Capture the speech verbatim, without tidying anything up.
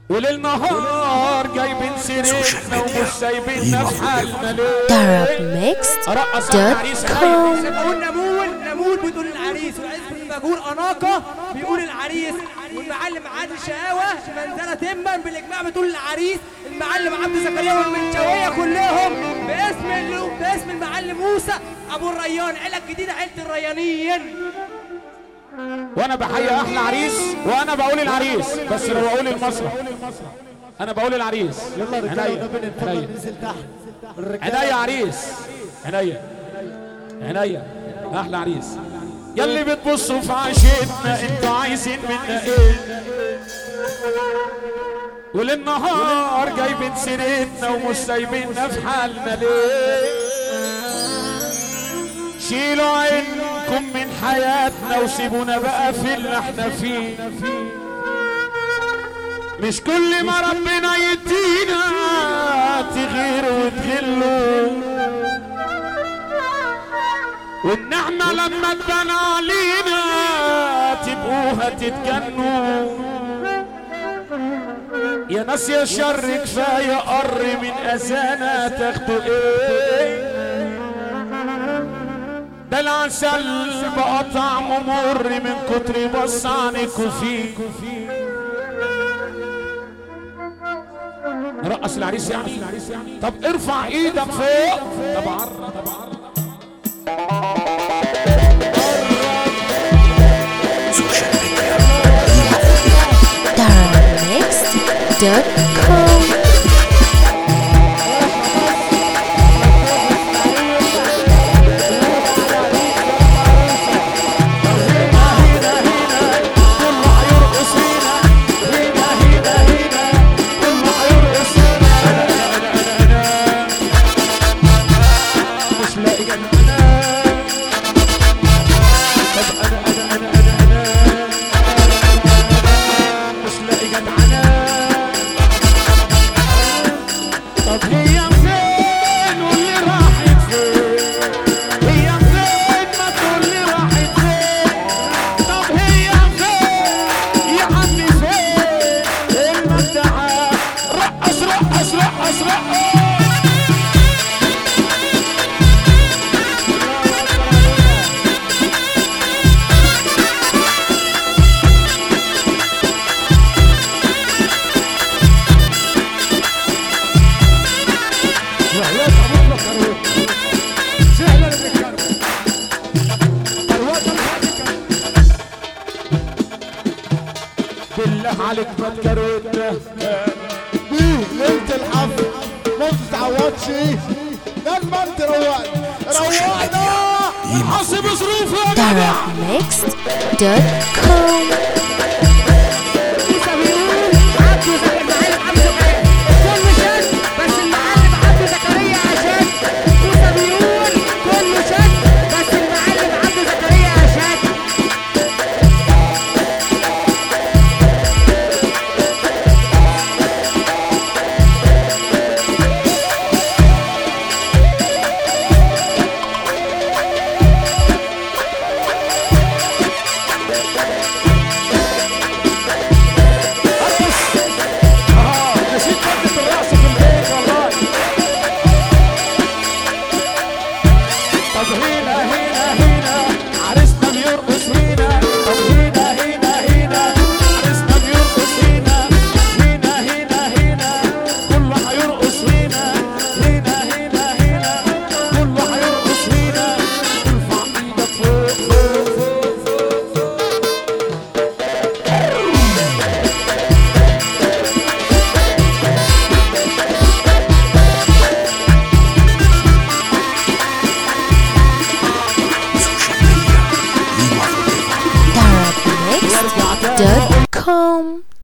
وليل نهار جايبين سيرتنا ومش سايبيننا في حالنا ليه؟ Darabmixed رقص دوت العريس كوم. بقول نمول نمول بتقول العريس، والعريس بيقول اناقه بيقول العريس، والمعلم عادل شقاوه منزله تما بالاجماع بتقول العريس، المعلم عبد زكريا والمنشاويه كلهم باسم ال- باسم المعلم موسى ابو الريان، عيله جديده عيله الريانيين. وانا بحيي احلى عريس، وانا بقول العريس بس لو بقول المسرح انا بقول العريس. يلا رجاله عينيا ونبي نتفضل عينيا ننزل تحت. عينيا عريس، عينيا عينيا احلى عريس. ياللي بتبصوا في عشتنا انتوا عايزين منا ايه؟ وللنهار جايبين سيرتنا ومش سايبيننا في حالنا ليه؟ شيلوا عينكم من حياتنا وسيبونا بقى في اللي احنا فيه. مش كل ما ربنا يدينا تغيروا وتغلوا، والنعمة لما تبان علينا تبقوها تتجنوا. يا ناس يا شر كفاية قر من أذانا تاخدوا ايه؟ ده العسل بقى طعمه مر من كتر بص عنكوا فيه. رقص العريس يعني؟ طب ارفع ايدك فوق. طب عرّ طب عرّ Darabmixed دوت كوم. بالله عليك ما تكروتنا دي ليلة الحفل ما تتعوضش، لازم انت روقنا روقنا. حسب ظروفه يا جدع. Darabmixed دوت كوم. موسى بيقول عبد زكريا المعلم عبد زكريا كله شد بس المعلم عبد زكريا عشان. موسى بيقول كله شد بس المعلم عبد زكريا عشان. نسيت مادة الرأس في البيت والله. طب هنا هنا هنا عريسنا بيرقص هنا. طب هنا هنا هنا عريسنا بيرقص هنا. هنا هنا هنا كله هيرقص هنا. هنا هنا هنا كله هيرقص هنا. ارفع ايدك فوق فوق فوق فوق. Darabmixed دوت كوم.